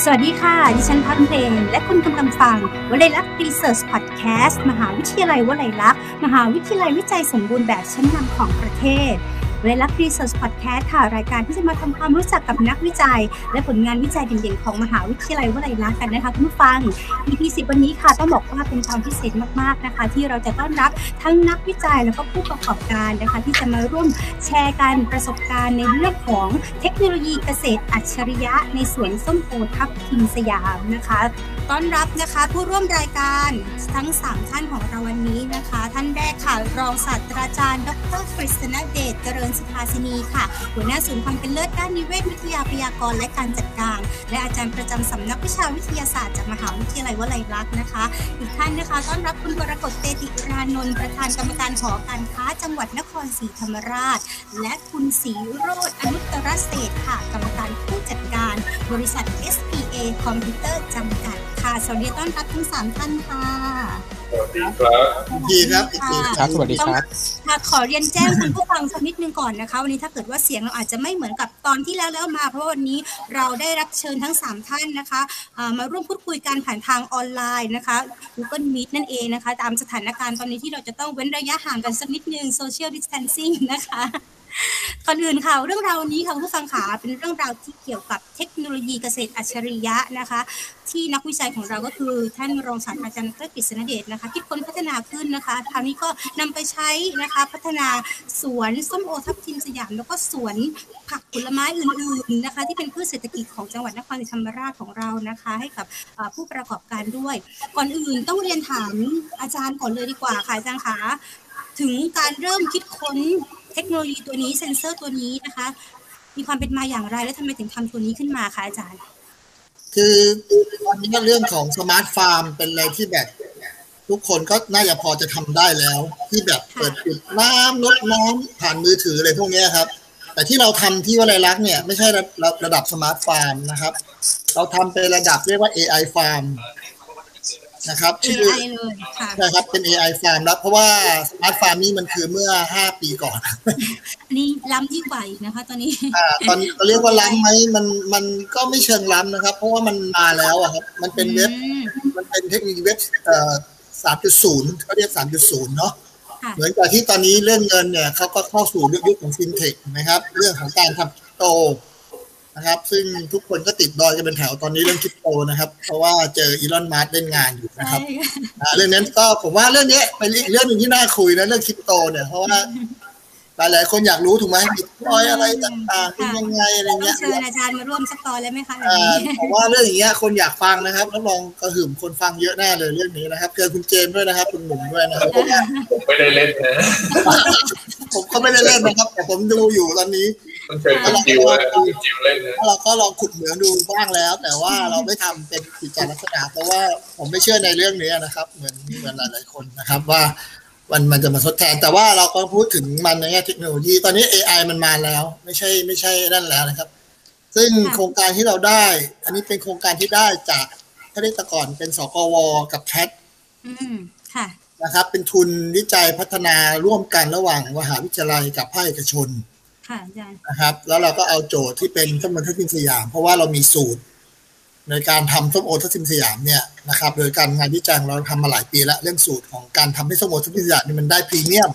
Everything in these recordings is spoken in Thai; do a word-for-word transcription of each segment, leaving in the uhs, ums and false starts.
สวัสดีค่ะดิฉันพักเพลงและคุณกำลังฟังวลัยลักษณ์รีเสิร์ชพอดแคสต์มหาวิทยาลัยวลัยลักษณ์มหาวิทยาลัยวิจัยสมบูรณ์แบบชั้นนำของประเทศวลัยลักษณ์รีเสิร์ชพอดแคสต์ค่ะรายการที่จะมาทำความรู้จักกับนักวิจัยและผลงานวิจัยเด่นๆของมหาวิทยาลัยวลัยลักษณ์กันนะคะคุณผู้ฟัง อี พี สิบวันนี้ค่ะต้องบอกว่าเป็นตอนพิเศษมากๆนะคะที่เราจะต้อนรับทั้งนักวิจัยแล้วก็ผู้ประกอบการนะคะที่จะมาร่วมแชร์กันประสบการณ์ในเรื่องของเทคโนโลยีเกษตรอัจฉริยะในสวนส้มโอทับทิมสยามนะคะต้อนรับนะคะผู้ร่วมรายการทั้งสามท่านของเราวันนี้นะคะท่านแรกค่ะรองศาสตราจารย์ดร.กฤษณเดชเจริญสุภาสินีค่ะหัวหน้าศูนย์ความเป็นเลิศด้านนิเวศวิทยาพยากรณ์และการจัดการและอาจารย์ประจำสำนักวิชาวิทยาศาสตร์จากมหาวิทยาลัยวลัยลักษณ์นะคะอีกท่านนะคะต้อนรับคุณวรกฎเตติรานนท์ประธานกรรมการหอการค้าจังหวัดนครศรีธรรมราชและคุณศรีโรจน์อนุตตรเศรษฐ์ค่ะกรรมการผู้จัดการบริษัท เอส พี เอ คอมพิวเตอร์จำกัดค่ะสวัสดีต้อนรับทั้งสามท่านค่ะสวัสดีครับดีครับครับสวัสดีครับค่ะขอเรียนแจ้งคุณผู้ฟังสักนิดนึงก่อนนะคะวันนี้ถ้าเกิดว่าเสียงเราอาจจะไม่เหมือนกับตอนที่แล้วแล้วมาเพราะวันนี้เราได้รับเชิญทั้งสามท่านนะคะมาร่วมพูดคุยกันผ่านทางออนไลน์นะคะ Google Meet นั่นเองนะคะตามสถานการณ์ตอนนี้ที่เราจะต้องเว้นระยะห่างกันสักนิดนึง Social Distancing นะคะก่อนอื่นค่ะเรื่องราวนี้ค่ะผู้ฟังขาเป็นเรื่องราวที่เกี่ยวกับเทคโนโลยีเกษตรอัจฉริยะนะคะที่นักวิจัยของเราก็คือท่านรองศาสตราจารย์ดร.กฤษณเดชนะคะคิดค้นพัฒนาขึ้นนะคะคราวนี้ก็นำไปใช้นะคะพัฒนาสวนส้มโอทับทิมสยามแล้วก็สวนผักผลไม้อื่นๆนะคะที่เป็นพืชเศรษฐกิจของจังหวัดนครศรีธรรมราชของเรานะคะให้กับผู้ประกอบการด้วยก่อนอื่นต้องเรียนถามอาจารย์ก่อนเลยดีกว่าค่ะอาจารย์คะถึงการเริ่มคิดค้นเทคโนโลยีตัวนี้เซ็นเซอร์ตัวนี้นะคะมีความเป็นมาอย่างไรและทำไมถึงทำตัวนี้ขึ้นมาคะอาจารย์คือตอนนี้เรื่องของสมาร์ทฟาร์มเป็นอะไรที่แบบทุกคนก็น่าจะพอจะทำได้แล้วที่แบบเปิดปิดน้ำลดน้ำผ่านมือถืออะไรพวกนี้ครับแต่ที่เราทำที่วลัยลักษณ์เนี่ยไม่ใช่ระดับสมาร์ทฟาร์มนะครับเราทำเป็นระดับเรียกว่า เอ ไอ ฟาร์มนะครับเอ ไอ เลยค่ะใช่ครับเป็น เอ ไอ ฟาร์มแล้วเพราะว่าสมาร์ทฟาร์มนี่มันคือเมื่อห้าปีก่อนอันนี้ล้ำยิ่งกว่าอีกนะคะตอนนี้อ่าตอนนี้เราเรียกว่าล้ำไหมมันมันก็ไม่เชิงล้ำนะครับเพราะว่ามันมาแล้วอะครับมันเป็นเว็บมันเป็นเทคโนโลยีเว็บเอ่อ สามจุดศูนย์ เขาเรียก สามจุดศูนย์ เนาะเหมือนกับที่ตอนนี้เรื่องเงินเนี่ยเขาก็เข้าสู่ยุคของฟินเทคนะครับเรื่องของการทำคริปโตนะครับซึ่งทุกคนก็ติดดอยกันเป็นแถวตอนนี้เรื่องคริปโตนะครับเพราะว่าเจออีลอนมัสก์เล่นงานอยู่นะครับเรื่องนั้นก็ผมว่าเรื่องนี้เป็นเรื่องนึงที่น่าคุยนะเรื่องคริปโตเนี่ยเพราะว่าหลายๆคนอยากรู้ถูกไหมบิตคอยอะไรต่างๆเป็นยังไงอะไรเงี้ยเชิญอาจารย์มาร่วมสักตอนเลยไหมคะผมว่าเรื่องอย่างเงี้ยคนอยากฟังนะครับรับรองกระหึ่มคนฟังเยอะแน่เลยเรื่องนี้นะครับเจอคุณเจมส์ด้วยนะครับคุณหนุ่มด้วยนะครับผมไม่ได้เล่นนะผมก็ไม่ได้เล่นนะครับแต่ผมดูอยู่ตอนนี้แล้วเราก็จิวเล่นนะเราก็ลองขุดเหมืองดูบ้างแล้วแต่ว่าเราไม่ทำเป็นกิจลักษณะเพราะว่าผมไม่เชื่อในเรื่องนี้นะครับเหมือนเหมือนหลายๆคนนะครับว่ามันมันจะมาทดแทนแต่ว่าเราก็พูดถึงมันในแง่เทคโนโลยีตอนนี้ เอ ไอ มันมาแล้วไม่ใช่ไม่ใช่นั่นแล้วนะครับซึ่งโครงการที่เราได้อันนี้เป็นโครงการที่ได้จากถ้าได้แต่ก่อนเป็นสกวกับแคทนะครับเป็นทุนวิจัยพัฒนาร่วมกันระหว่างมหาวิทยาลัยกับภาคเอกชนนะครับแล้วเราก็เอาโจทย์ที่เป็นส้มโอทับทิมสยามเพราะว่าเรามีสูตรในการทำส้มโอทับทิมสยามเนี่ยนะครับโดยการงานวิจัยเราทำมาหลายปีแล้วเรื่องสูตรของการทำให้ส้มโอทับทิมสยามนี่มันได้พรีเมียม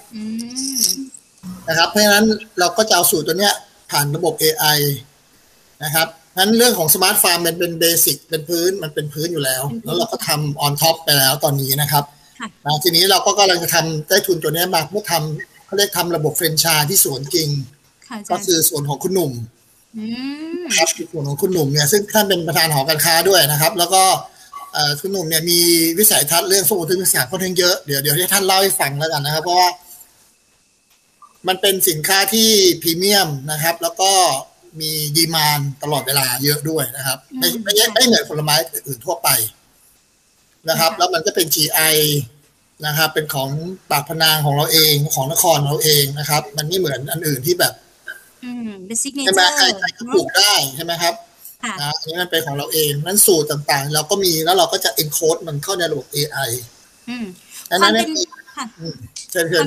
นะครับเพราะฉะนั้นเราก็จะเอาสูตรตัวเนี้ยผ่านระบบ เอ ไอ นะครับนั้นเรื่องของสมาร์ทฟาร์มมันเป็นเบสิกเป็นพื้นมันเป็นพื้นอยู่แล้วแล้วเราก็ทำออนท็อปไปแล้วตอนนี้นะครับทีนี้เราก็กำลังจะทำได้ทุนตัวนี้มาเพื่อทำเขาเรียกทำระบบแฟรนไชส์ที่สวนจริงก็คือส่วนของคุณหนุ่มครับส่วนของคุณหนุ่มเนี่ยซึ่งท่านเป็นประธานหอการค้าด้วยนะครับแล้วก็คุณหนุ่มเนี่ยมีวิสัยทัศน์เรื่องส้มโอทับทิมสยามค่อนข้างเยอะเดี๋ยวเดี๋ยวให้ท่านเล่าให้ฟังแล้วกันนะครับเพราะว่ามันเป็นสินค้าที่พรีเมียมนะครับแล้วก็มีดีมานด์ตลอดเวลาเยอะด้วยนะครับไม่ไม่ไม่เหมือนผลไม้อื่นทั่วไปนะครับแล้วมันก็เป็น จี ไอ นะครับเป็นของปากพนังของเราเองของนครเราเองนะครับมันไม่เหมือนอันอื่นที่แบบใช่ไหมใครใครก็ปลูกได้ใช่ไหมครับนะอันนี้มันเป็นของเราเองนั้นสูตรต่างๆเราก็มีแล้วเราก็จะ encode มันเข้าในระบบ เอ ไออืมอันนั้นเชิญเชิญครับ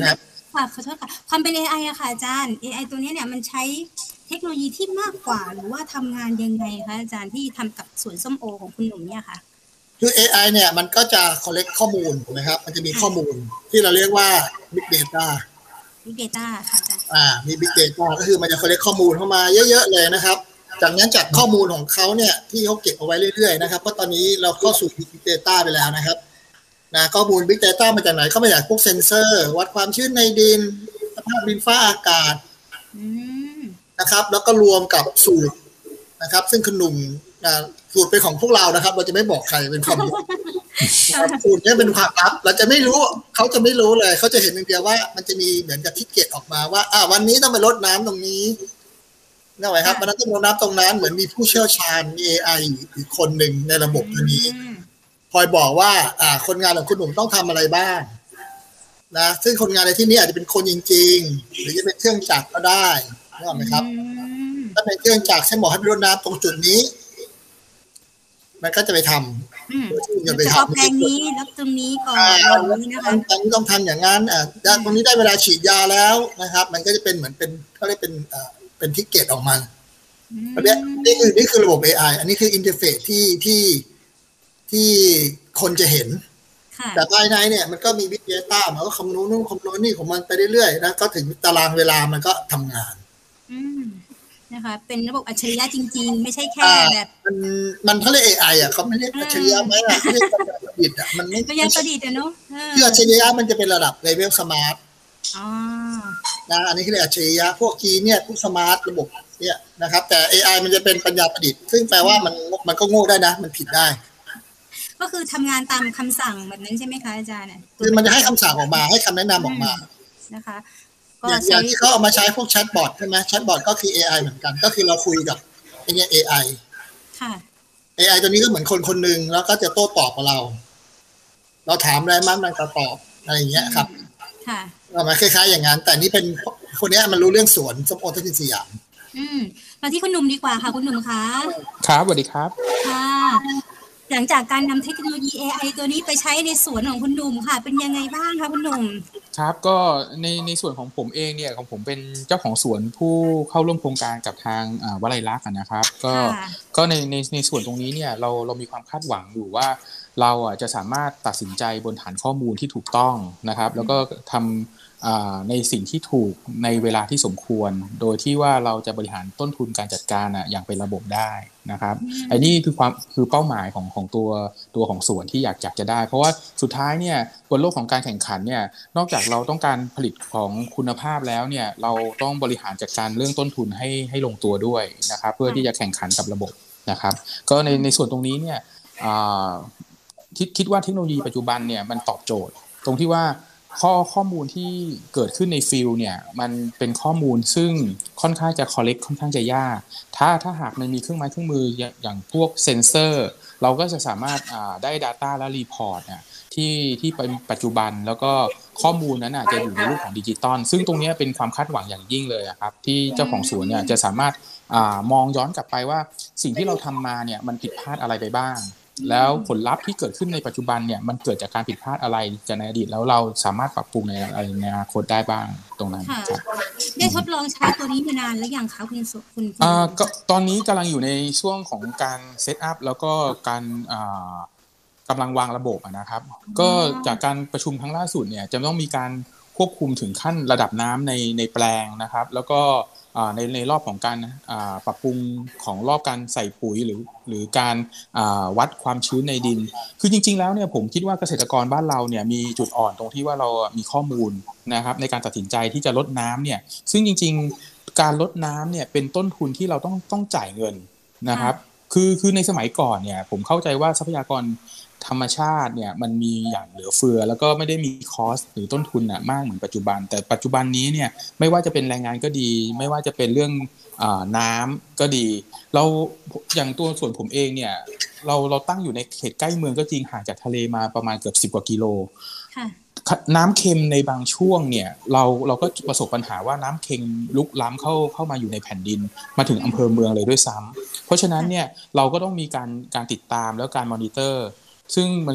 ค่ะขอโทษค่ะความเป็น เอ ไอ อะค่ะอาจารย์ เอ ไอ ตัวนี้เนี่ยมันใช้เทคโนโลยีที่มากกว่าหรือว่าทำงานยังไงคะอาจารย์ที่ทำกับสวนส้มโอของคุณหนุ่มเนี่ยค่ะคือ เอ ไอ เนี่ยมันก็จะ collect ข้อมูลถูกไหมครับมันจะมีข้อมูลที่เราเรียกว่า big data big data ค่ะอาจารย์อ่ามี big data ก็คือมันจะ collect ข้อมูลเข้ามาเยอะๆเลยนะครับจากนั้นจากข้อมูลของเขาเนี่ยที่เขาเก็บเอาไว้เรื่อยๆนะครับเพราะตอนนี้เราเข้าสู่ big data ไปแล้วนะครับนะข้อมูล big data มาจากไหนเข้ามาจากพวกเซ็นเซอร์วัดความชื้นในดินสภาพดินฟ้าอากาศนะครับแล้วก็รวมกับสูตรนะครับซึ่งคุณหนุ่มสูตรเป็นของพวกเรานะครับเราจะไม่บอกใครเป็นความลับสูตรนี้เป็นความลับเราจะไม่รู้เขาจะไม่รู้เลยเขาจะเห็นเพียงว่ามันจะมีเหมือนกับทิเก็ตออกมาว่าอ่าวันนี้ต้องไปรดน้ำตรงนี้นั่นไหมครับวันนั้นต้องรดน้ำตรงนั้นเหมือนมีผู้เชี่ยวชาญมี เอ ไอ อีกคนหนึ่งในระบบตัวนี้คอยบอกว่าอ่าคนงานของคุณหนุ่มต้องทำอะไรบ้างนะซึ่งคนงานในที่นี้อาจจะเป็นคนจริงๆหรือจะเป็นเครื่องจักรก็ได้นึกออกไหมครับถ้าเป็นเครื่องจักรฉันบอกให้ไปรดน้ำตรงจุดนี้มันก็จะไปทำจะไปทำแปลงนี้แล้วตรงนี้ก่อนตรงนี้นะคะตรงนี้ต้องทำอย่างนั้นอ่าตรงนี้ได้เวลาฉีดยาแล้วนะครับมันก็จะเป็นเหมือนเป็นเขาเรียกเป็นอ่าเป็นทิกเก็ตออกมาอันนี้นี่คือนี่คือระบบ เอ ไอ อันนี้คืออินเทอร์เฟซที่ที่ที่คนจะเห็นแต่ภายในเนี่ยมันก็มี Big Data มันก็คำนวณนู่นคำนวณนี่ของมันไปเรื่อยๆนะก็ถึงตารางเวลามันก็ทำงานนะคะเป็นระบบอัจฉริยะจริงๆไม่ใช่แค่แบบมันมันเขาเรียก เอ ไอ อ่ะเขาไม่เรียกอัจฉริยะไหมอ่ะเขาเรียกปัญญาประดิษฐ์อ่ะมันไม่ปัญญาประดิษฐ์อ่ะเนาะคืออัจฉริยะมันจะเป็นระดับเลเวลสมาร์ทอ๋อนะอันนี้คืออัจฉริยะพวกคีย์เนี่ยพวกสมาร์ทระบบเนี่ยนะครับแต่ เอ ไอ มันจะเป็นปัญญาประดิษฐ์ซึ่งแปลว่ามันมันก็โง่ได้นะมันผิดได้ก็คือทำงานตามคำสั่งแบบนั้นใช่ไหมคะอาจารย์เนี่ยคือมันจะให้คำสั่งออกมาให้คำแนะนำออกมานะคะอย่างที่เขาเอามาใช้พวกแชทบอทใช่ไหมแชทบอทก็คือ เอ ไอ เหมือนกันก็คือเราคุยกับไอ้เนี่ย เอ ไอค่ะเอ ไอ ตัวนี้ก็เหมือนคนคนหนึ่งแล้วก็จะโต้ตอบกับเราเราถามอะไรมันมันก็ตอบอะไรอย่างเงี้ยครับค่ะประมาณคล้ายๆอย่างนั้นแต่นี่เป็นคนนี้มันรู้เรื่องสวนส้มโอทับทิมสยามอืมมาที่คุณหนุ่มดีกว่าค่ะคุณหนุ่มคะครับสวัสดีครับค่ะหลังจากการนำเทคโนโลยี เอ ไอ ตัวนี้ไปใช้ในสวนของคุณหนุ่มค่ะเป็นยังไงบ้างคะคุณหนุ่มครับก็ในในส่วนของผมเองเนี่ยของผมเป็นเจ้าของสวนผู้เข้าร่วมโครงการกับทางวลัยลักษณ์นะครับก็ก็ในในในส่วนตรงนี้เนี่ยเราเรามีความคาดหวังอยู่ว่าเราอ่ะจะสามารถตัดสินใจบนฐานข้อมูลที่ถูกต้องนะครับแล้วก็ทำในสิ่งที่ถูกในเวลาที่สมควรโดยที่ว่าเราจะบริหารต้นทุนการจัดการอ่ะอย่างเป็นระบบได้นะครับไอ้นี่คือความคือเป้าหมายของของตัวตัวของสวนที่อยากอยากจะได้เพราะว่าสุดท้ายเนี่ยบนโลกของการแข่งขันเนี่ยนอกจากเราต้องการผลิตของคุณภาพแล้วเนี่ยเราต้องบริหารจัดการเรื่องต้นทุนให้ให้ลงตัวด้วยนะครับเพื่อที่จะแข่งขันกับระบบนะครับก็ในในส่วนตรงนี้เนี่ยคิดคิดว่าเทคโนโลยีปัจจุบันเนี่ยมันตอบโจทย์ตรงที่ว่าข้อข้อมูลที่เกิดขึ้นในฟิลเนี่ยมันเป็นข้อมูลซึ่งค่อนข้างจะ collect ค่อนข้างจะยากถ้าถ้าหากมันมีเครื่องไม้เครื่องมืออย่างพวกเซ็นเซอร์เราก็จะสามารถได้ data และ report เนี่ยที่ที่เป็นปัจจุบันแล้วก็ข้อมูลนั้นจะอยู่ในรูปของดิจิตอลซึ่งตรงนี้เป็นความคาดหวังอย่างยิ่งเลยครับที่เจ้าของสวนเนี่ยจะสามารถมองย้อนกลับไปว่าสิ่งที่เราทำมาเนี่ยมันผิดพลาดอะไรไปบ้างแล้วผลลัพธ์ที่เกิดขึ้นในปัจจุบันเนี่ยมันเกิดจากการผิดพลาดอะไรจากในอดีตแล้วเราสามารถปรับปรุงในอะไรในอนาคตได้บ้างตรงนั้นได้ทดลองใช้ตัวนี้มานานแล้วยังคะคุณสุคุณอ่าก็ตอนนี้กำลังอยู่ในช่วงของการเซตอัพแล้วก็การอ่ากำลังวางระบบนะครับก็จากการประชุมครั้งล่าสุดเนี่ยจะต้องมีการควบคุมถึงขั้นระดับน้ำในในแปลงนะครับแล้วก็ในในรอบของการปรับปรุงของรอบการใส่ปุ๋ยหรือหรือการวัดความชื้นในดินคือจริงๆแล้วเนี่ยผมคิดว่าเกษตรกรบ้านเราเนี่ยมีจุดอ่อนตรงที่ว่าเรามีข้อมูลนะครับในการตัดสินใจที่จะลดน้ำเนี่ยซึ่งจริงๆการลดน้ำเนี่ยเป็นต้นทุนที่เราต้องต้องจ่ายเงินนะครับคือคือในสมัยก่อนเนี่ยผมเข้าใจว่าทรัพยากรธรรมชาติเนี่ยมันมีอย่างเหลือเฟือแล้วก็ไม่ได้มีคอสหรือต้นทุนน่ะมากเหมือนปัจจุบันแต่ปัจจุบันนี้เนี่ยไม่ว่าจะเป็นแรงงานก็ดีไม่ว่าจะเป็นเรื่องอ่าน้ำก็ดีเราอย่างตัวส่วนผมเองเนี่ยเราเราตั้งอยู่ในเขตใกล้เมืองก็จริงห่างจากทะเลมาประมาณเกือบสิบกว่ากิโลน้ำเค็มในบางช่วงเนี่ยเราเราก็ประสบปัญหาว่าน้ำเค็มลุกล้ำเข้าเข้ามาอยู่ในแผ่นดินมาถึงอำเภอเมืองเลยด้วยซ้ำเพราะฉะนั้นเนี่ยเราก็ต้องมีการการติดตามแล้วการมอนิเตอร์ซึ่งมันเกิด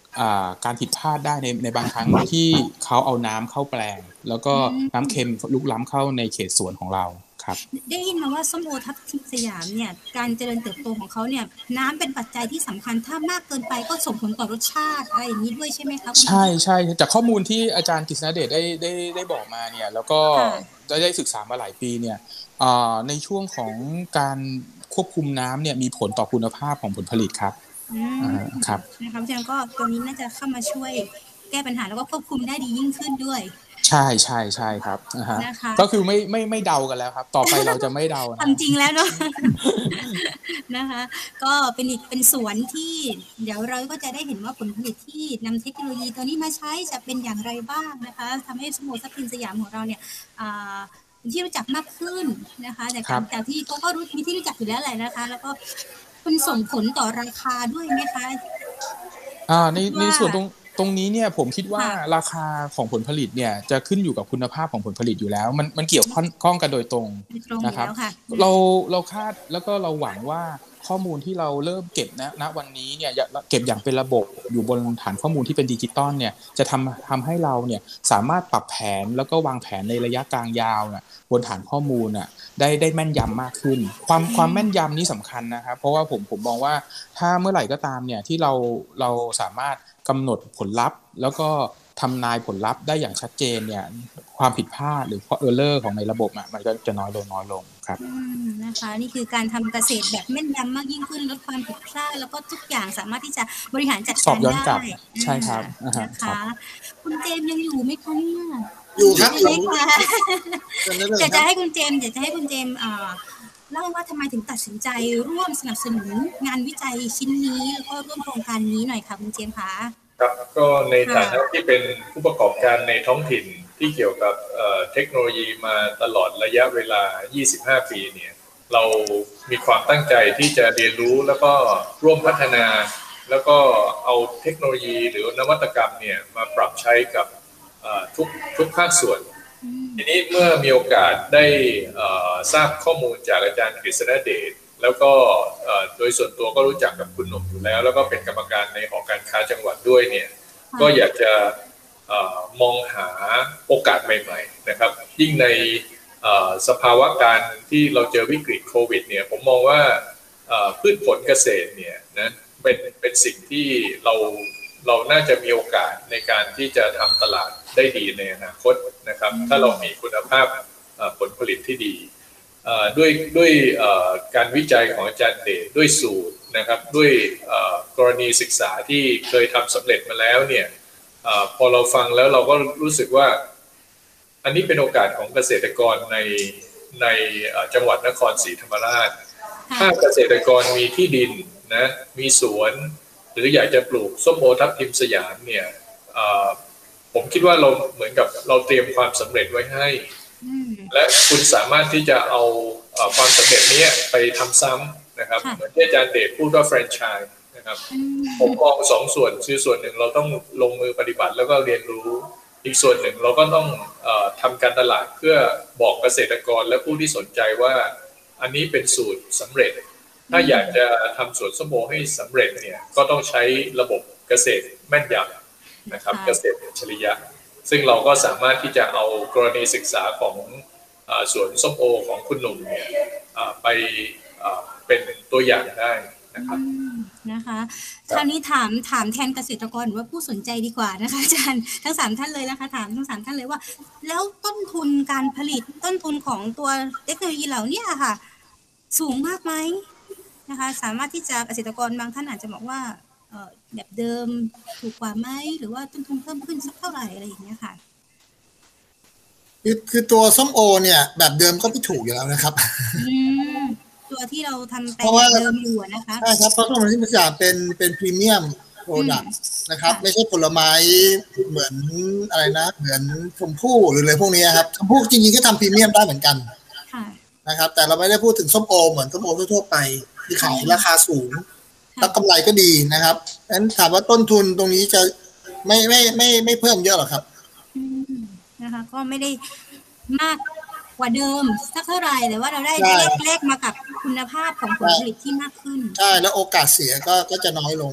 การผิดพลาดได้ในในบางครั้งที่เขาเอาน้ำเข้าแปลงแล้วก็น้ำเค็มลุกล้ำเข้าในเขตสวนของเราครับได้ยินมาว่าส้มโอทับทิมสยามเนี่ยการเจริญเติบโตของเขาเนี่ยน้ำเป็นปัจจัยที่สำคัญถ้ามากเกินไปก็ส่งผลต่อรสชาติอะไรอย่างนี้ด้วยใช่ไหมครับใช่ใช่จากข้อมูลที่อาจารย์กฤษณเดชได้ได้ได้บอกมาเนี่ยแล้วก็ได้ได้ศึกษามาหลายปีเนี่ยในช่วงของการควบคุมน้ำเนี่ยมีผลต่อคุณภาพของผลผลิตครับครับนะครับฉะนั้นก็ตัวนี้น่าจะเข้ามาช่วยแก้ปัญหาแล้วก็ควบคุมได้ดียิ่งขึ้นด้วยใช่ใช่ใช่ครับนะคะก็คือไม่ไม่ไม่เดากันแล้วครับต่อไปเราจะไม่เดาทำจริงแล้วเนาะนะคะก็เป็นอีกเป็นสวนที่เดี๋ยวเราก็จะได้เห็นว่าผลผลิตที่นำเทคโนโลยีตัวนี้มาใช้จะเป็นอย่างไรบ้างนะคะทำให้สโมทับทิมสยามของเราเนี่ยที่รู้จักมากขึ้นนะคะจากจากที่เขาก็รู้มีที่รู้จักอยู่แล้วแหละนะคะแล้วก็มันส่งผลต่อราคาด้วยไหมคะอ่าในในส่วนตรงตรงนี้เนี่ยผมคิดว่าราคาของผลผลิตเนี่ยจะขึ้นอยู่กับคุณภาพของผลผลิตอยู่แล้วมันมันเกี่ยวข้องกันโดยตรงนะครับเราเราคาดแล้วก็เราหวังว่าข้อมูลที่เราเริ่มเก็บณณวันนี้เนี่ยเก็บอย่างเป็นระบบอยู่บนฐานข้อมูลที่เป็นดิจิตอลเนี่ยจะทำทำให้เราเนี่ยสามารถปรับแผนแล้วก็วางแผนในระยะกลางยาวเนี่ยบนฐานข้อมูลน่ะได้ได้แม่นยำมากขึ้นความความแม่นยำนี้สำคัญนะครับเพราะว่าผมผมมองว่าถ้าเมื่อไหร่ก็ตามเนี่ยที่เราเราสามารถกำหนดผลลัพธ์แล้วก็ทำนายผลลัพธ์ได้อย่างชัดเจนเนี่ยความผิดพลาดหรือเออร์เลอร์ของในระบบอ่ะมันก็จะน้อยลงน้อยลงครับนะคะนี่คือการทำเกษตรแบบแม่นยำมากยิ่งขึ้นลดความผิดพลาดแล้วก็ทุกอย่างสามารถที่จะบริหารจัดการได้ใช่ครับนะคะคุณเจมยังอยู่ไหมคะเนี่ยอยู่ครับอยู่อยากจะให้คุณเจมอยากจะให้คุณเจมเล่าว่าทำไมถึงตัดสินใจร่วมสนับสนุนงานวิจัยชิ้นนี้แล้วก็ร่วมโครงการนี้หน่อยค่ะคุณเจมคะครับก็ในฐานะที่เป็นผู้ประกอบการในท้องถิ่นที่เกี่ยวกับเทคโนโลยีมาตลอดระยะเวลายี่สิบห้าปีเนี่ยเรามีความตั้งใจที่จะเรียนรู้แล้วก็ร่วมพัฒนาแล้วก็เอาเทคโนโลยีหรือนวัตกรรมเนี่ยมาปรับใช้กับทุกทุกภาคส่วนทีนี้เมื่อมีโอกาสได้ทราบข้อมูลจากอาจารย์กฤษณเดชแล้วก็โดยส่วนตัวก็รู้จักกับคุณหนุ่มอยู่แล้วแล้วก็เป็นกรรมการในหอการค้าจังหวัดด้วยเนี่ยก็อยากจะมองหาโอกาสใหม่ๆนะครับยิ่งในสภาวะการที่เราเจอวิกฤตโควิดเนี่ยผมมองว่าพืชผลเกษตรเนี่ยนะเป็นเป็นสิ่งที่เราเราน่าจะมีโอกาสในการที่จะทำตลาดได้ดีในอนาคตนะครับถ้าเรามีคุณภาพผลผลิตที่ดีด้วยด้วยการวิจัยของอาจารย์เดชด้วยสูตรนะครับด้วยกรณีศึกษาที่เคยทำสำเร็จมาแล้วเนี่ยพอเราฟังแล้วเราก็รู้สึกว่าอันนี้เป็นโอกาสของเกษตรกรในในจังหวัดนครศรีธรรมราชถ้าเกษตรกรมีที่ดินนะมีสวนหรืออยากจะปลูกส้มโอทับทิมสยามเนี่ยผมคิดว่าเราเหมือนกับเราเตรียมความสำเร็จไว้ให้และคุณสามารถที่จะเอาความสำเร็จนี้ไปทำซ้ำนะครับเหมือนที่อาจารย์เดชพูดว่าแฟรนไชส์นะครับผมมองสองส่วนคือส่วนหนึ่งเราต้องลงมือปฏิบัติแล้วก็เรียนรู้อีกส่วนหนึ่งเราก็ต้องทำการตลาดเพื่อบอกเกษตรกรและผู้ที่สนใจว่าอันนี้เป็นสูตรสำเร็จถ้าอยากจะทำสวนส้มโอให้สำเร็จเนี่ยก็ต้องใช้ระบบเกษตรแม่นยำนะครับเกษตรอัจฉริยะซึ่งเราก็สามารถที่จะเอากรณีศึกษาของสวนส้มโอของคุณหนุ่มเนี่ยไปเป็นตัวอย่างได้นะครับนะคะคราวนี้ถามถามแทนเกษตรกรหรือว่าผู้สนใจดีกว่านะคะอาจารย์ทั้งสามท่านเลยนะคะถามทั้งสามท่านเลยว่าแล้วต้นทุนการผลิตต้นทุนของตัวเทคโนโลยีเหล่านี้ค่ะสูงมากไหมนะคะสามารถที่จะเกษตรกรบางท่านอาจจะบอกว่าแบบเดิมถูกกว่าไหมหรือว่าต้นทุนเพิ่มขึ้นสักเท่าไหร่อะไรอย่างเงี้ยค่ะคือคือตัวส้มโอเนี่ยแบบเดิมก็ไม่ถูกอยู่แล้วนะครับตัวที่เราทำแต่เดิมอยู่นะคะใช่ครับเพราะส้มโอที่มันจะเป็นเป็นพรีเมียมโปรดักต์นะครับไม่ใช่ผลไม้เหมือนอะไรนะเหมือนชมพู่หรืออะไรพวกนี้ครับชมพู่จริงๆก็ทำพรีเมียมได้เหมือนกันนะครับแต่เราไม่ได้พูดถึงส้มโอเหมือนส้มโอทั่วไปที่ขายราคาสูงแล้วกำไรก็ดีนะครับงั้นถามว่าต้นทุนตรงนี้จะไม่ไม่ไม่ไม่เพิ่มเยอะหรอกครับนะคะก็ไม่ได้มากกว่าเดิมสักเท่าไหร่แต่ว่าเราได้แลกมากับคุณภาพของผลผลิตที่มากขึ้นใช่แล้วโอกาสเสียก็ก็จะน้อยลง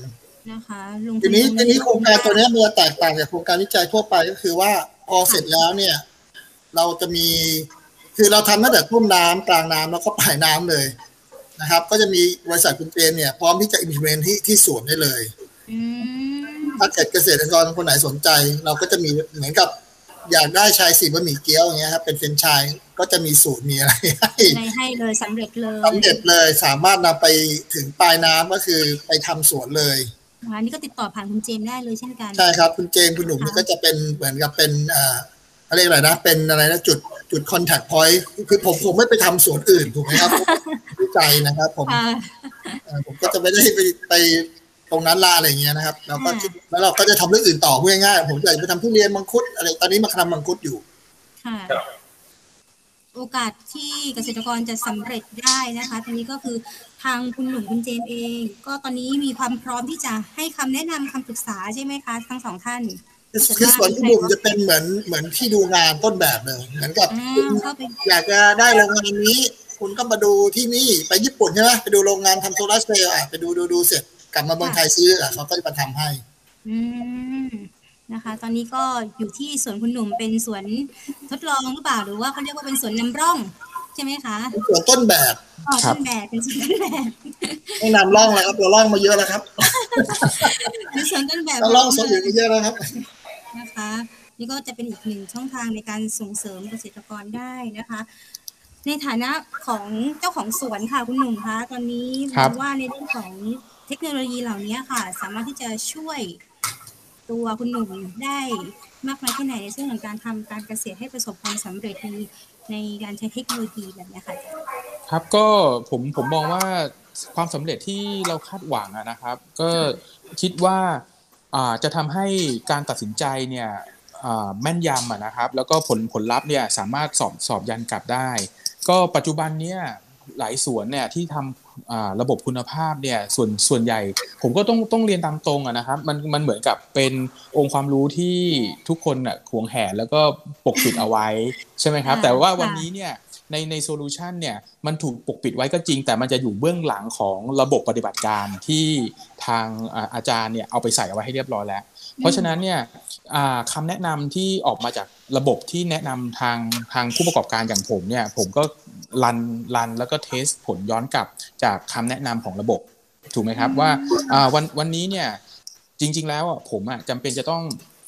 นะคะทีนี้ทีนี้โครงการตัวนี้มันแตกต่างจากโครงการวิจัยทั่วไปก็คือว่าพอเสร็จแล้วเนี่ยเราจะมีคือเราทำตั้งแต่ต้นน้ำกลางน้ำแล้วก็ปลายน้ำเลยนะครับก็จะมีบริษัทคุณเจนเนี่ยพร้อมที่จะ implement ที่ที่สวนได้เลยถ้าเกิดเกษตรกรคนไหนสนใจเราก็จะมีเหมือนกับอยากได้ชายสีบะหมี่เกี๊ยวอย่างเงี้ยครับเป็นเฟรนไชส์ก็จะมีสูตรมีอะไรให้ให้เลยสำเร็จเลยสำเร็จเลยสามารถนำไปถึงปลายน้ำก็คือไปทำสวนเลยอันนี้ก็ติดต่อผ่านคุณเจมได้เลยเช่นกันใช่ครับคุณเจมคุณหนุ่มก็จะเป็นเหมือนกับเป็นอ่าอะไรอะไรนะเป็นอะไรนะจุดจุดคอนแทคพอยต์คือผมผมไม่ไปทำสวนอื่นถูกไหมครับวิจัยนะครับผมผมก็จะไม่ได้ไปไปตรงนั้นละอะไรอย่างเงี้ยนะครับแล้วก็แล้วเราก็จะทำเรื่องอื่นต่อพูดง่ายๆผมอยากไปทำทุเรียนมังคุดอะไรตอนนี้มาทำมังคุดอยู่ค่ะโอกาสที่เกษตรกรจะสำเร็จได้นะคะตรงนี้ก็คือทางคุณหนุ่มคุณเจนเองก็ตอนนี้มีความพร้อมที่จะให้คำแนะนำคำปรึกษาใช่ไหมคะทั้งสองท่านคือสวนคุณหนุ่มจะเป็นเหมือนเหมือนที่ดูงานต้นแบบเลยเหมือนกับอยากจะได้โรงงานนี้คุณก็มาดูที่นี่ไปญี่ปุ่นใช่ไหมไปดูโรงงานทำโซลาร์เซลล์อ่ะไปดูดูดูเสร็จกลับมาเมืองไทยซื้ออ่ะเขาก็จะมาทำให้อืมนะคะตอนนี้ก็อยู่ที่สวนคุณหนุ่มเป็นสวนทดลองหรือเปล่าหรือว่าเขาเรียกว่าเป็นสวนนำร่องใช่ไหมคะสวนต้นแบบอ๋อต้นแบบเป็นสวนต้นแบบไม่นำร่องแล้วครับเราร่องมาเยอะแล้วครับเป็นสวนต้นแบบเราร่องสวนอื่นมาเยอะแล้วครับนะคะนี่ก็จะเป็นอีกหนึ่งช่องทางในการส่งเสริมเกษตรกรได้นะคะในฐานะของเจ้าของสวนค่ะคุณหนุ่มคะตอนนี้มองว่าในเรื่องของเทคโนโลยีเหล่านี้ค่ะสามารถที่จะช่วยตัวคุณหนุ่มได้มากน้อยแค่ไหนในเรื่องของการทำการเกษตรให้ประสบความสำเร็จในในการใช้เทคโนโลยีแบบนี้ค่ะครับก็ผมผมมองว่าความสำเร็จที่เราคาดหวังนะครับก็คิดว่าจะทำให้การตัดสินใจเนี่ยแม่นยำนะครับแล้วก็ผลผลลัพธ์เนี่ยสามารถสอบสอบยันกลับได้ก็ปัจจุบันเนี่ยหลายสวนเนี่ยที่ทำระบบคุณภาพเนี่ยส่วนส่วนใหญ่ผมก็ต้องต้องเรียนตามตรงนะครับมันมันเหมือนกับเป็นองค์ความรู้ที่ทุกคนน่ะหวงแหนแล้วก็ปกปิดเอาไว้ใช่ไหมครับแต่ว่าวันนี้เนี่ยในในโซลูชันเนี่ยมันถูกปกปิดไว้ก็จริงแต่มันจะอยู่เบื้องหลังของระบบปฏิบัติการที่ทางอาจารย์เนี่ยเอาไปใส่เอาไว้ให้เรียบร้อยแล้วเพราะฉะนั้นเนี่ยคำแนะนำที่ออกมาจากระบบที่แนะนำทางทางผู้ประกอบการอย่างผมเนี่ยผมก็รันรันแล้วก็เทสผลย้อนกลับจากคำแนะนำของระบบถูกไหมครับว่าวันวันนี้เนี่ยจริงๆแล้วผมอ่ะจำเป็นจะต้อง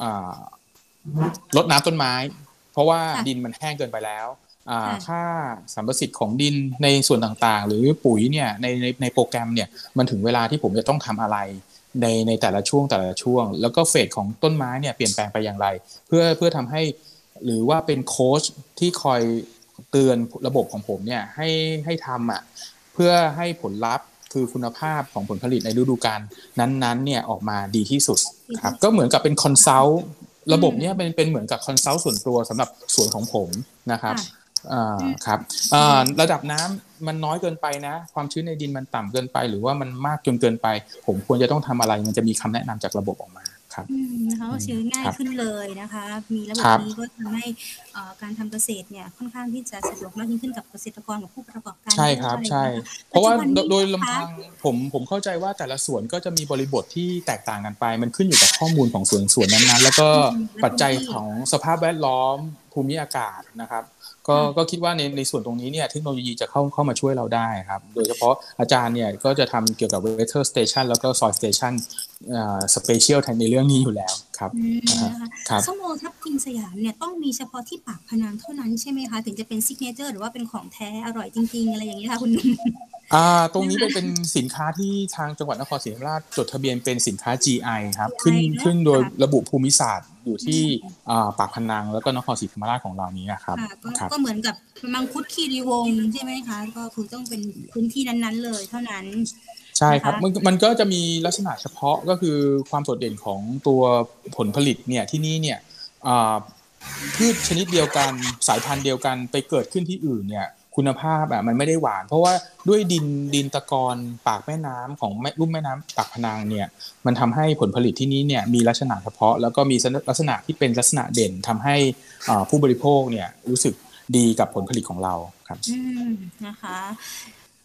รดน้ำต้นไม้เพราะว่าดินมันแห้งเกินไปแล้วค่าสัมประสิทธิ์ของดินในส่วนต่างๆหรือปุ๋ยเนี่ยในในในโปรแกรมเนี่ยมันถึงเวลาที่ผมจะต้องทำอะไรในในแต่ละช่วงแต่ละช่วงแล้วก็เฟสของต้นไม้เนี่ยเปลี่ยนแปลงไปอย่างไรเพื่อเพื่อทำให้หรือว่าเป็นโค้ชที่คอยเตือนระบบของผมเนี่ยให้ให้ทำอ่ะเพื่อให้ผลลัพธ์คือคุณภาพของผลผลิตในฤดูกาลนั้นๆเนี่ยออกมาดีที่สุดครับก็เหมือนกับเป็นคอนซัลท์ระบบเนี่ยเป็นเป็นเหมือนกับคอนซัลท์ส่วนตัวสำหรับส่วนของผมนะครับอ่าครับอ่าระดับน้ำมันน้อยเกินไปนะความชื้นในดินมันต่ำเกินไปหรือว่ามันมากจนเกินไปผมควรจะต้องทำอะไรมันจะมีคำแนะนำจากระบบออกมาครับนะคะก็ชื่อง่ายขึ้นเลยนะคะมีระบบนี้ก็ทำให้การทำเกษตรเนี่ยค่อนข้างที่จะสะดวกมากยิ่งขึ้นกับเกษตรกรกับผู้ประกอบการใช่ครับใช่เพราะว่าโดยลำพังผมผมเข้าใจว่าแต่ละสวนก็จะมีบริบทที่แตกต่างกันไปมันขึ้นอยู่กับข้อมูลของสวนสวนนั้นๆแล้วก็ปัจจัยของสภาพแวดล้อมภูมิอากาศนะครับก็ก็คิดว่าในในส่วนตรงนี้เนี่ยเทคโนโลยีจะเข้าเข้ามาช่วยเราได้ครับโดยเฉพาะอาจารย์เนี่ยก็จะทำเกี่ยวกับ weather station แล้วก็ soil station อ่า special ในเรื่องนี้อยู่แล้วครับครับส้มโอทับทิมสยามเนี่ยต้องมีเฉพาะที่ปากพนังเท่านั้นใช่ไหมคะถึงจะเป็น signature หรือว่าเป็นของแท้อร่อยจริงๆอะไรอย่างนี้ค่ะคุณอ่าตรงนี้เป็นเป็นสินค้าที่ทางจังหวัดนครศรีธรรมราชจดทะเบียนเป็นสินค้า จี ไอ ครับขึ้นขึ้นโดยระบุภูมิศาสตร์อยู่ที่อ่าปากพนังแล้วก็นครศรีธรรมราชของเรานี้ครับก็เหมือนกับมังคุดคีรีวงศ์ใช่ไหมคะก็คือต้องเป็นพื้นที่นั้นๆเลยเท่านั้นใช่ครับมันมันก็จะมีลักษณะเฉพาะก็คือความโดดเด่นของตัวผลผลิตเนี่ยที่นี่เนี่ยอ่าพืชชนิดเดียวกันสายพันธุ์เดียวกันไปเกิดขึ้นที่อื่นเนี่ยคุณภาพอ่ะมันไม่ได้หวานเพราะว่าด้วยดินดินตะกอนปากแม่น้ำของลุ่มแม่น้ำปากพนังเนี่ยมันทำให้ผลผลิตที่นี้เนี่ยมีลักษณะเฉพาะแล้วก็มีลักษณะที่เป็นลักษณะเด่นทำให้ผู้บริโภคเนี่ยรู้สึกดีกับผลผลิตของเราครับอืมนะคะ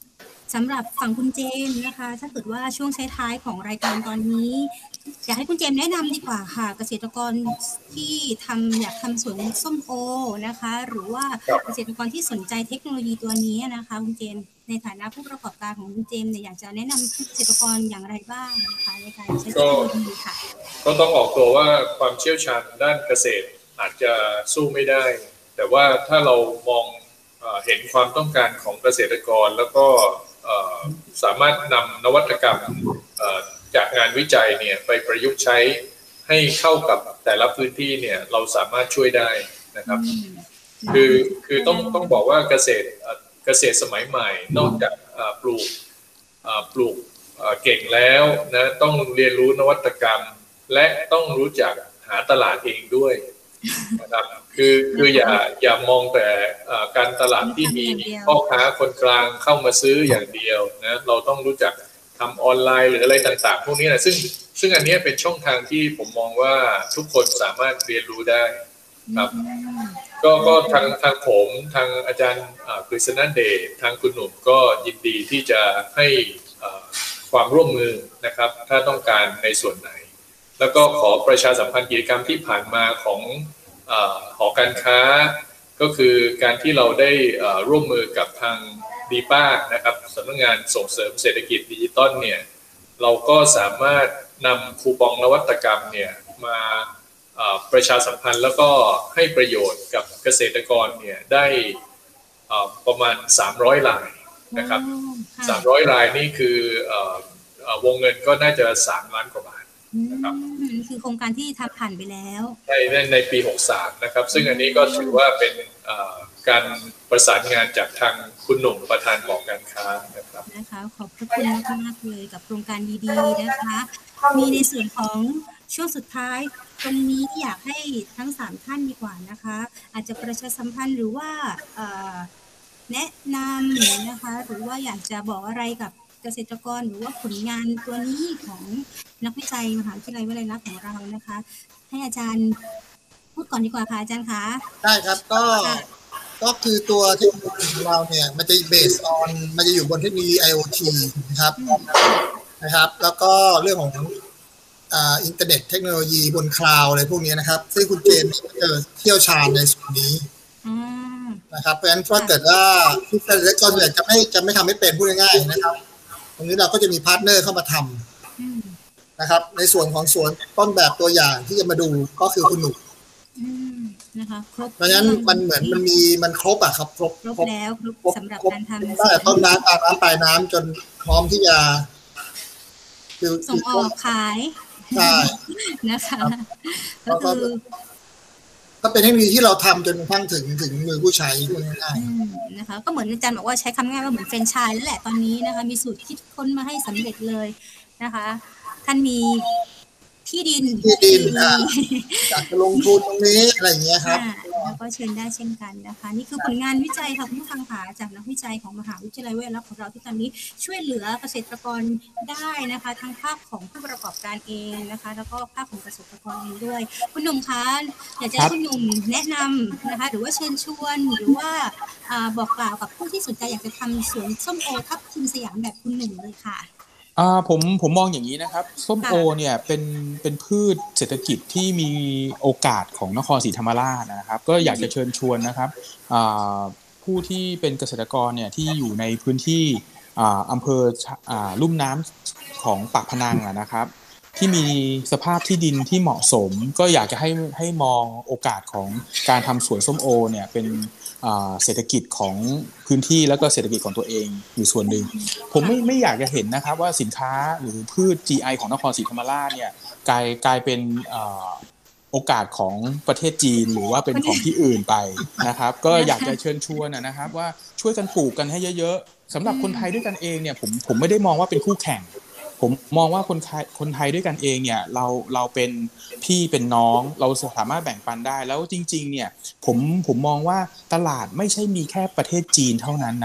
สำหรับฝั่งคุณเจมนะคะถ้าเกิดว่าช่วงท้ายๆของรายการตอนนี้อยากให้คุณเจมแนะนำดีกว่าค่ะเกษตรกรที่ทำอยากทำสวนส้มโอนะคะหรือว่าเกษตรกรที่สนใจเทคโนโลยีตัวนี้นะคะคุณเจมในฐานะผู้ประกอบการของคุณเจมเนี่ยอยากจะแนะนำเกษตรกรอย่างไรบ้างนะคะในการใช้เทคโนโลยีค่ะก็ต้องออกตัวว่าความเชี่ยวชาญด้านเกษตรอาจจะสู้ไม่ได้แต่ว่าถ้าเรามองเห็นความต้องการของเกษตรกรแล้วก็สามารถนำนวัตกรรมจากงานวิจัยเนี่ยไปประยุกต์ใช้ให้เข้ากับแต่ละพื้นที่เนี่ยเราสามารถช่วยได้นะครับคือคือต้องต้องบอกว่าเกษตรเกษตรสมัยใหม่นอกจากปลูกปลูกเก่งแล้วนะต้องเรียนรู้นวัตกรรมและต้องรู้จักหาตลาดเองด้วยนะครับคือคืออย่าอย่ามองแต่การตลาดที่มีพ่อค้าคนกลางเข้ามาซื้ออย่างเดียวนะเราต้องรู้จักทำออนไลน์หรืออะไรต่างๆพวกนี้นะซึ่งซึ่งอันนี้เป็นช่องทางที่ผมมองว่าทุกคนสามารถเรียนรู้ได้ครับก็ก็ทางทางผมทางอาจารย์กฤษณเดชทางคุณหนุ่มก็ยินดีที่จะให้ความร่วมมือนะครับถ้าต้องการในส่วนไหนแล้วก็ขอประชาสัมพันธ์กิจกรรมที่ผ่านมาของหอการค้าก็คือการที่เราได้ร่วมมือกับทางดีป้านะครับสำนักงานส่งเสริมเศรษฐกิจดิจิตอลเนี่ยเราก็สามารถนำคูปองนวัตกรรมเนี่ยมาประชาสัมพันธ์แล้วก็ให้ประโยชน์กับเกษตรกรเนี่ยได้ประมาณสามร้อยรายนะครับสามร้อยรายนี่คือวงเงินก็น่าจะสามล้านกว่าบาทนะครับคือโครงการที่ทำผ่านไปแล้วในในปีหกสิบสามนะครับซึ่งอันนี้ก็ถือว่าเป็นการประสานงานจากทางคุณหนุ่มประธานหอการค้านะครับนะคะขอบพระคุณมากๆเลยกับโครงการดีๆนะคะมีในส่วนของช่วงสุดท้ายตรงนี้อยากให้ทั้งสามท่านดีกว่านะคะอาจจะประชาสัมพันธ์หรือว่าแนะนำนะคะหรือว่าอยากจะบอกอะไรกับเกษตรกรหรือว่าผลงานตัวนี้ของนักวิจัยมหาวิทยาลัยวลัยลักษณ์ของเรานะคะให้อาจารย์พูดก่อนดีกว่าค่ะอาจารย์คะได้ครับก็ก็คือตัวเทคโนโลยีของเราเนี่ยมันจะเบสออนมันจะอยู่บนเทคโนโลยี ไอ โอ ที นะครับนะครับแล้วก็เรื่องของอ่าอินเทอร์เน็ตเทคโนโลยีบนคลาวด์อะไรพวกนี้นะครับซึ่งคุณเจนจะเชี่ยวชาญในส่วนนี้นะครับเพราะฉะนั้นถ้าเกิดว่าผู้เกษตรกรเนี่ยจะไม่จะไม่ทำให้เป็นพูดง่ายๆนะครับตรงนี้เราก็จะมีพาร์ทเนอร์เข้ามาทำนะครับในส่วนของสวนต้นแบบตัวอย่างที่จะมาดูก็คือคุณหนุ่มนะคะครบเพราะฉะนั้นมันเหมือนมันมีมันครบอะครับครบครบแล้วครบสำหรับการทำตั้งแต่ต้นน้ำกลางน้ำปลายน้ำจนพร้อมที่จะส่งออกขายใช่นะคะก็คือก็เป็นเทคโนโลยีที่เราทำจนกระทั่งถึงถึงมือผู้ใช้ง่ายๆนะคะก็เหมือนอาจารย์บอกว่าใช้คำง่ายว่าเหมือนแฟรนไชส์แล้วแหละตอนนี้นะคะมีสูตรคิดค้นมาให้สำเร็จเลยนะคะท่านมีที่ดินที่ดินอยากจะลงทุนตรงนี้อะไรอย่างเงี้ยครับแล้วก็เชิญได้เช่นกันนะคะนี่คือผลงานวิจัยค่ะคุณผู้ฟังค่ะจากนักวิจัยของมหาวิทยาลัยวลัยลักษณ์ของเราที่ตอนนี้ช่วยเหลือเกษตรกรได้นะคะทั้งภาคของผู้ประกอบการเองนะคะแล้วก็ภาคของเกษตรกรเองด้วยคุณหนุ่มคะอยากจะให้คุณหนุ่มแนะนำนะคะหรือว่าเชิญชวนหรือว่าบอกกล่าวกับผู้ที่สนใจอยากจะทำสวนส้มโอทับทิมสยามแบบคุณหนุ่มเลยค่ะอ่าผมผมมองอย่างนี้นะครับส้มโอเนี่ยเป็นเป็นพืชเศรษฐกิจที่มีโอกาสของนครศรีธรรมราชนะครับก็อยากจะเชิญชวนนะครับอ่าผู้ที่เป็นเกษตรกรเนี่ยที่อยู่ในพื้นที่อ่าอำเภออ่าลุ่มน้ำของปากพนังนะครับที่มีสภาพที่ดินที่เหมาะสมก็อยากจะให้ให้มองโอกาสของการทำสวนส้มโอเนี่ยเป็นเศรษฐกิจของพื้นที่แล้วก็เศรษฐกิจของตัวเองอยู่ส่วนหนึ่งผมไม่ไม่อยากจะเห็นนะครับว่าสินค้าหรือพืช จี ไอ ของนครศรีธรรมราชเนี่ยกลายกลายเป็นโอกาสของประเทศจีนหรือว่าเป็นของที่อื่นไปนะครับก็อยากจะเชิญชวนนะครับว่าช่วยกันปลูกกันให้เยอะๆสำหรับคนไทยด้วยกันเองเนี่ยผมผมไม่ได้มองว่าเป็นคู่แข่งผมมองว่าคนไทยคนไทยด้วยกันเองเนี่ยเราเราเป็นพี่เป็นน้องเราสามารถแบ่งปันได้แล้วจริงๆเนี่ยผมผมมองว่าตลาดไม่ใช่มีแค่ประเทศจีนเท่านั้นนะครับ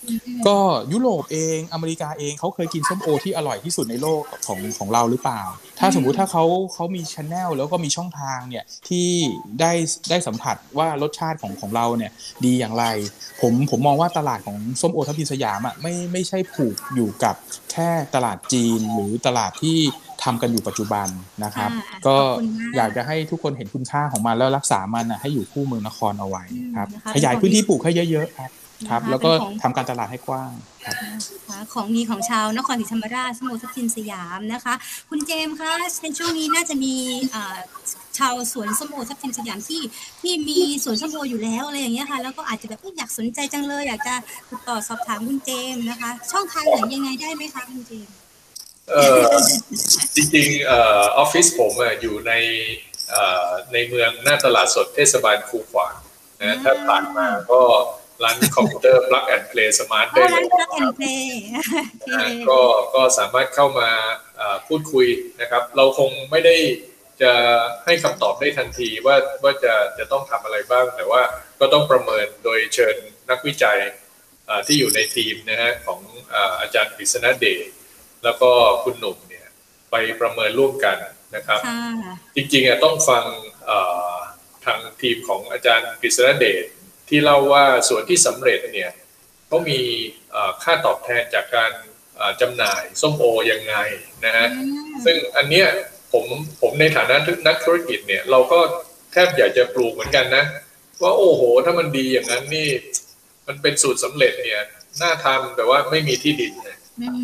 ก็ยุโรปเองอเมริกาเองเขาเคยกินส้มโอที่อร่อยที่สุดในโลกของของเราหรือเปล่าถ้าสมมุติถ้าเขาเขามี channel แล้วก็มีช่องทางเนี่ยที่ได้ได้สัมผัสว่ารสชาติของของเราเนี่ยดีอย่างไรผมผมมองว่าตลาดของส้มโอทับทิมสยามอ่ะไม่ไม่ใช่ผูกอยู่กับแค่ตลาดจีนหรือตลาดที่ทำกันอยู่ปัจจุบันนะครับก็อยากจะให้ทุกคนเห็นคุณค่าของมันแล้วรักษามันให้อยู่คู่เมืองนครเอาไว้ครับขยายพื้นที่ปลูกให้เยอะๆครับครับแล้วก็ทำการตลาดให้กว้างครับของดีของชาวนครศรีธรรมราชส้มโอทับทิมสยามนะคะคุณเจมส์คะในช่วงนี้น่าจะมีชาวสวนส้มโอทับทิมสยามที่ที่มีสวนส้มโออยู่แล้วอะไรอย่างเงี้ยค่ะแล้วก็อาจจะแบบอยากสนใจจังเลยอยากจะติดต่อสอบถามคุณเจมส์นะคะช่องทางไหนยังไงได้ไหมคะคุณเจมส์เอ่อจริงๆเอ่อออฟฟิศผมอ่ะอยู่ในเอ่อในเมืองหน้าตลาดสดเทศบาลคูขวางนะถ้าผ่านมาก็ร้านคอมพิวเตอร์ Plug and Play Smart ได้เลย Plug and Play ก็ก็สามารถเข้ามาพูดคุยนะครับเราคงไม่ได้จะให้คำตอบได้ทันทีว่าว่าจะจะต้องทำอะไรบ้างแต่ว่าก็ต้องประเมินโดยเชิญนักวิจัยที่อยู่ในทีมนะฮะของอาจารย์กฤษณเดชแล้วก็คุณหนุ่มเนี่ยไปประเมินร่วมกันนะครับจริงๆต้องฟังทางทีมของอาจารย์กฤษณเดชที่เล่าว่าส่วนที่สำเร็จเนี่ยเขามีค่าตอบแทนจากการจำหน่ายส้มโอยังไงนะฮะซึ่งอันเนี้ยผมผมในฐานะนักธุรกิจเนี่ยเราก็แทบอยากจะปลูกเหมือนกันนะว่าโอ้โหถ้ามันดีอย่างนั้นนี่มันเป็นสูตรสำเร็จเนี่ยน่าทำแต่ว่าไม่มีที่ดินนะ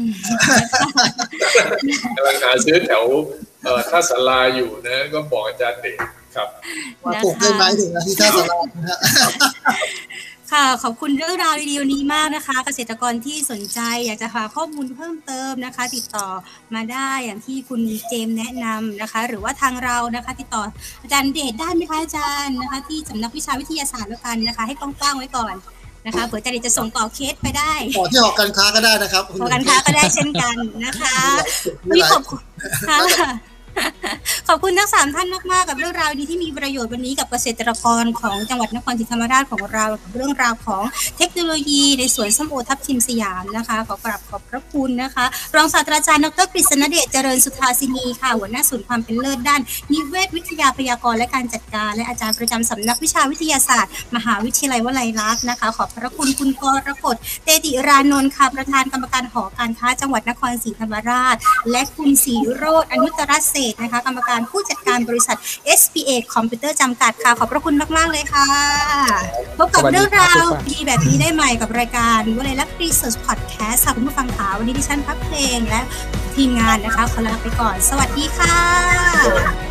กำลังหาซื้อแถวท่าศาลาอยู่นะก็บอกอาจารย์เด็กครับว่าปลูกได้ไหมถึงที่ท่าศาลาค่ะขอบคุณเรื่องราวดีๆนี้มากนะคะเกษตรกรที่สนใจอยากจะหาข้อมูลเพิ่มเติมนะคะติดต่อมาได้อย่างที่คุณเจมส์แนะนำนะคะหรือว่าทางเรานะคะติดต่ออาจารย์เดชได้ไหมคะอาจารย์นะคะที่สำนักวิชาวิทยาศาสตร์แล้วกันนะคะให้กว้างๆไว้ก่อนนะคะเผื่ออาจารย์จะส่งต่อเคสไปได้ต่อที่หอการค้าก็ได้นะครับหอการค้าก็ได้เช่นกันนะคะนี่ขอบคุณค่ะขอบคุณทั้งสามท่านมากๆกับเรื่องราวดีที่มีประโยชน์วันนี้กับเกษตรกรของจังหวัดนครศรีธรรมราชของเรากับเรื่องราวของเทคโนโลยีในสวนส้มโอทับทิมสยามนะคะขอกราบขอบพระคุณนะคะรองศาสตราจารย์ดรกฤษณเดชเจริญสุธาสินีค่ะหัวหน้าศูนย์ความเป็นเลิศด้านนิเวศวิทยาพยากรณ์และการจัดการและอาจารย์ประจำสำนักวิชาวิทยาศาสตร์มหาวิทยาลัยวลัยลักษณ์นะคะขอบพระคุณคุณกรกฎเตติรานนท์ค่ะประธานกรรมการหอการค้าจังหวัดนครศรีธรรมราชและคุณศรีโรจน์อนุตตรเศรษฐ์นะคะกรรมการผู้จัดการบริษัท เอส พี เอ คอมพิวเตอร์จำกัดค่ะขอบพระคุณมากๆเลยค่ะพบกับเรื่องราวดีแบบนี้ได้ใหม่กับรายการวลัยลักษณ์ Research Podcast ค่ะคุณผู้ฟังค่ะวันนี้ดิฉันพักเพลงและทีมงานนะคะขอลาไปก่อนสวัสดีค่ะ